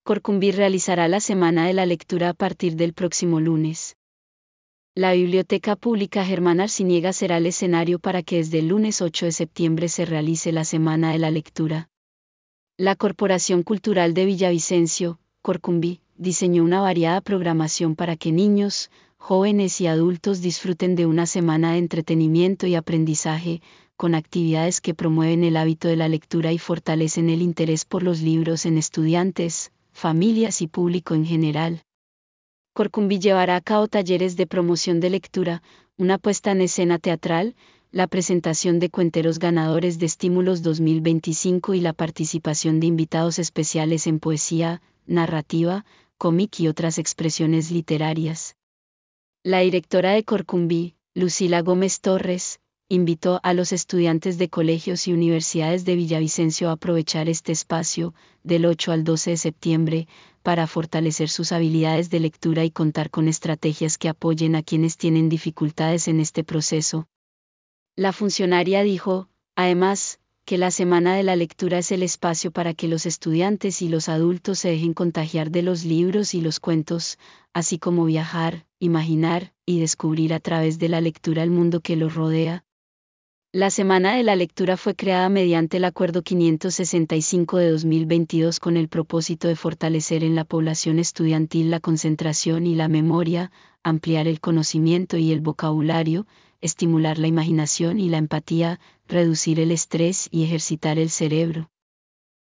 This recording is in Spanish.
Corcumbí realizará la Semana de la Lectura a partir del próximo lunes. La Biblioteca Pública Germán Arciniega será el escenario para que desde el lunes 8 de septiembre se realice la Semana de la Lectura. La Corporación Cultural de Villavicencio, Corcumbí, diseñó una variada programación para que niños, jóvenes y adultos disfruten de una semana de entretenimiento y aprendizaje, con actividades que promueven el hábito de la lectura y fortalecen el interés por los libros en estudiantes, familias y público en general. Corcumbí llevará a cabo talleres de promoción de lectura, una puesta en escena teatral, la presentación de cuenteros ganadores de Estímulos 2025 y la participación de invitados especiales en poesía, narrativa, cómic y otras expresiones literarias. La directora de Corcumbí, Lucila Gómez Torres, invitó a los estudiantes de colegios y universidades de Villavicencio a aprovechar este espacio, del 8 al 12 de septiembre, para fortalecer sus habilidades de lectura y contar con estrategias que apoyen a quienes tienen dificultades en este proceso. La funcionaria dijo, además, que la Semana de la Lectura es el espacio para que los estudiantes y los adultos se dejen contagiar de los libros y los cuentos, así como viajar, imaginar y descubrir a través de la lectura el mundo que los rodea. La Semana de la Lectura fue creada mediante el Acuerdo 565 de 2022 con el propósito de fortalecer en la población estudiantil la concentración y la memoria, ampliar el conocimiento y el vocabulario, estimular la imaginación y la empatía, reducir el estrés y ejercitar el cerebro.